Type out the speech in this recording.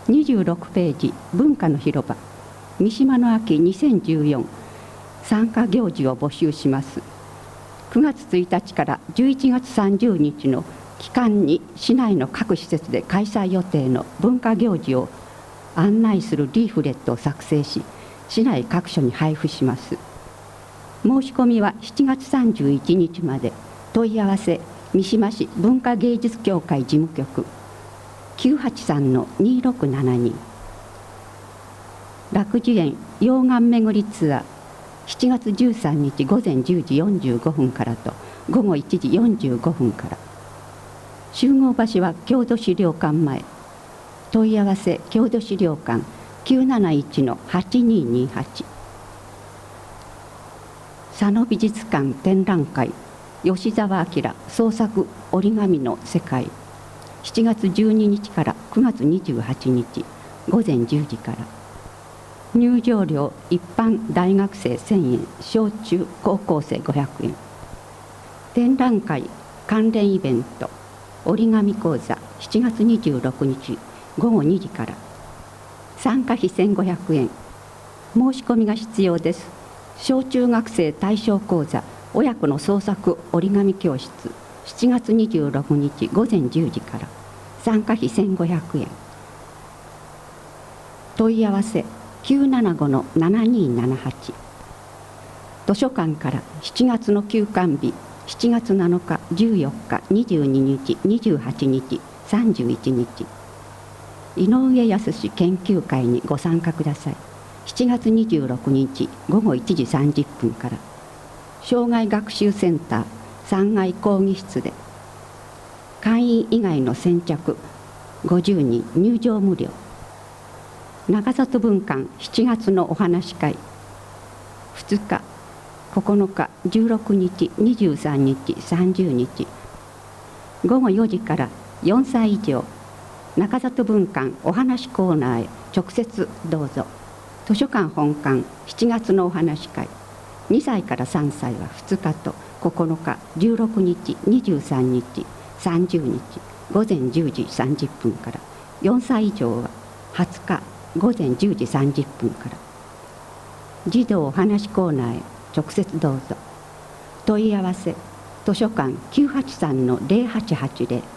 26ページ文化の広場三島の秋2014参加行事を募集します。9月1日から11月30日の期間に市内の各施設で開催予定の文化行事を案内するリーフレットを作成し、市内各所に配布します。申し込みは7月31日まで。問い合わせ三島市文化芸術協会事務局 983-2672。 楽寿園溶岩巡りツアー7月13日午前10時45分からと午後1時45分から。集合場所は郷土資料館前。問い合わせ郷土資料館 971-8228。 佐野美術館展覧会吉澤明創作折り紙の世界7月12日から9月28日午前10時から。入場料一般大学生1000円、小中高校生500円。展覧会関連イベント折り紙講座7月26日午後2時から。参加費1500円。申し込みが必要です。小中学生対象講座親子の創作折り紙教室7月26日午前10時から。参加費1500円。問い合わせ 975-7278。 図書館から7月の休館日7月7日14日22日28日31日。井上康研究会にご参加ください。7月26日午後1時30分から。障害学習センター3階講義室で。会員以外の先着50人入場無料。長里文館7月のお話会2日9日16日23日30日午後4時から4歳以上中里文館お話コーナーへ直接どうぞ。図書館本館7月のお話会2歳から3歳は2日と9日16日23日30日午前10時30分から。4歳以上は20日午前10時30分から。児童お話コーナーへ直接どうぞ。問い合わせ図書館 983-0880